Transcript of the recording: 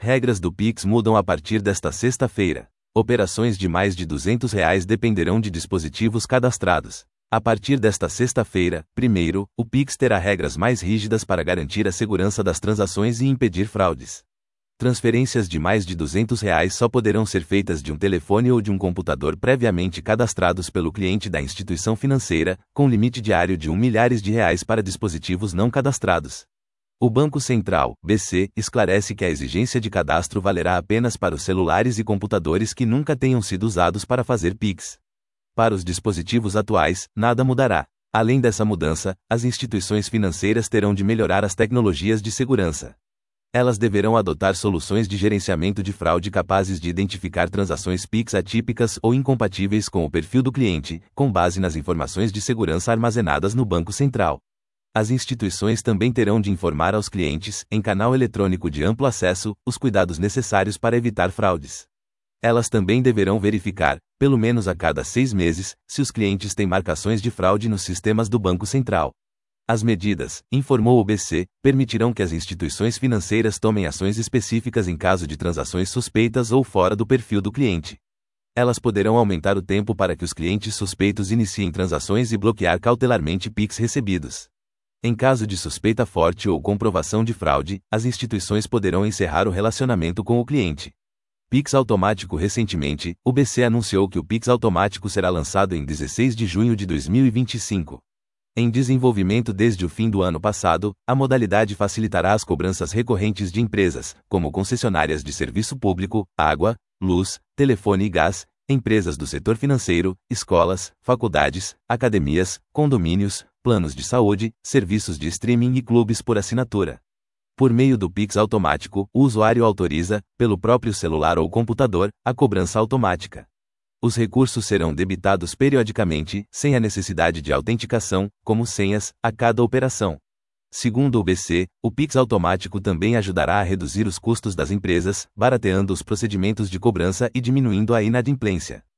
Regras do Pix mudam a partir desta sexta-feira. Operações de mais de R$200 dependerão de dispositivos cadastrados. A partir desta sexta-feira, primeiro, o Pix terá regras mais rígidas para garantir a segurança das transações e impedir fraudes. Transferências de mais de R$200 só poderão ser feitas de um telefone ou de um computador previamente cadastrados pelo cliente da instituição financeira, com limite diário de R$1 milhão para dispositivos não cadastrados. O Banco Central, BC, esclarece que a exigência de cadastro valerá apenas para os celulares e computadores que nunca tenham sido usados para fazer Pix. Para os dispositivos atuais, nada mudará. Além dessa mudança, as instituições financeiras terão de melhorar as tecnologias de segurança. Elas deverão adotar soluções de gerenciamento de fraude capazes de identificar transações Pix atípicas ou incompatíveis com o perfil do cliente, com base nas informações de segurança armazenadas no Banco Central. As instituições também terão de informar aos clientes, em canal eletrônico de amplo acesso, os cuidados necessários para evitar fraudes. Elas também deverão verificar, pelo menos a cada 6 meses, se os clientes têm marcações de fraude nos sistemas do Banco Central. As medidas, informou o BC, permitirão que as instituições financeiras tomem ações específicas em caso de transações suspeitas ou fora do perfil do cliente. Elas poderão aumentar o tempo para que os clientes suspeitos iniciem transações e bloquear cautelarmente Pix recebidos. Em caso de suspeita forte ou comprovação de fraude, as instituições poderão encerrar o relacionamento com o cliente. Pix automático. Recentemente, o BC anunciou que o Pix automático será lançado em 16 de junho de 2025. Em desenvolvimento desde o fim do ano passado, a modalidade facilitará as cobranças recorrentes de empresas, como concessionárias de serviço público, água, luz, telefone e gás, empresas do setor financeiro, escolas, faculdades, academias, condomínios, planos de saúde, serviços de streaming e clubes por assinatura. Por meio do Pix automático, o usuário autoriza, pelo próprio celular ou computador, a cobrança automática. Os recursos serão debitados periodicamente, sem a necessidade de autenticação, como senhas, a cada operação. Segundo o BC, o Pix automático também ajudará a reduzir os custos das empresas, barateando os procedimentos de cobrança e diminuindo a inadimplência.